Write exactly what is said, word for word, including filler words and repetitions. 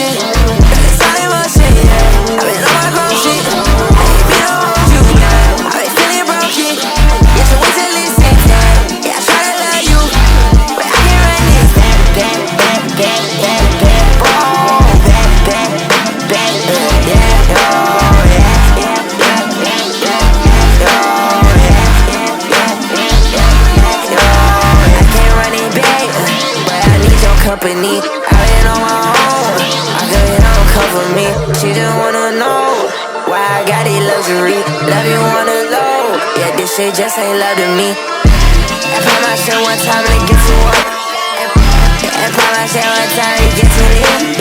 emotion. It's all emotion, yeah. I've been on my grown shit. Ain't been around you, yeah. I've been feeling broken. Yeah, so wait till it's safe, yeah. Yeah, I try to love you, but I can't run this. Bad, bad, bad, bad, bad, bad, bro. Bad, bad, bad, bad, yeah, oh, yeah, yeah, yeah, yeah, yeah, yeah, oh, yeah, yeah, yeah, yeah, yeah, yeah, oh, I can't run it back, but I need your company. I've been on my own, I feel it don't cover me. She just wanna know why I got it luxury. Love you wanna know, yeah, this shit just ain't love to me. I promise you one time to get to work. I promise you one time to get to live.